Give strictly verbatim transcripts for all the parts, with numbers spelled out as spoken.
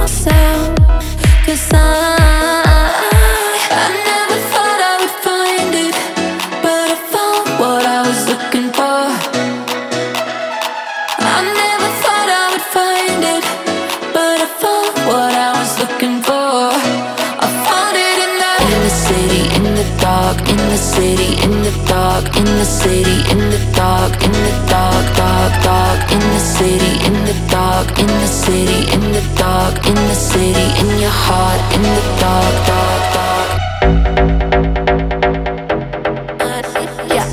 myself. 'Cause I, I never thought I would find it, but I found what I was looking for. I never thought I would find it, but I found what I was looking for. I found it in the in the city, in the dark, in the city, in the dark, in the city, in the dark, in the dark, dark, dark, in the city, in the dark, in the city, in the dark, in the city, in your heart, in the dark, dark, dark. Yeah.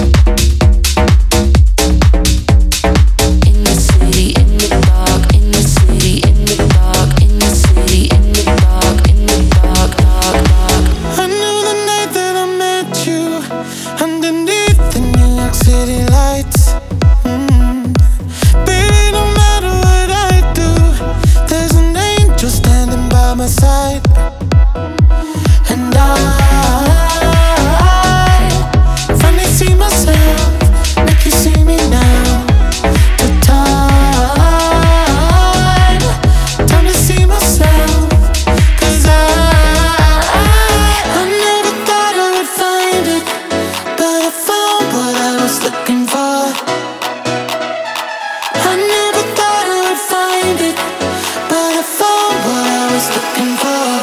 In the city, in the dark, in the city, in the dark, in the city, in the dark, in the dark, dark, dark. I knew the night that I met you underneath the New York City lights. Mm. Baby, no matter what I do, there's an angel standing by my side. And I finally see myself, make you see me now. To time, time to see myself. 'Cause I, I never thought I would find it, but I found what I was looking for. I never thought I would find it, but I found what I was looking for.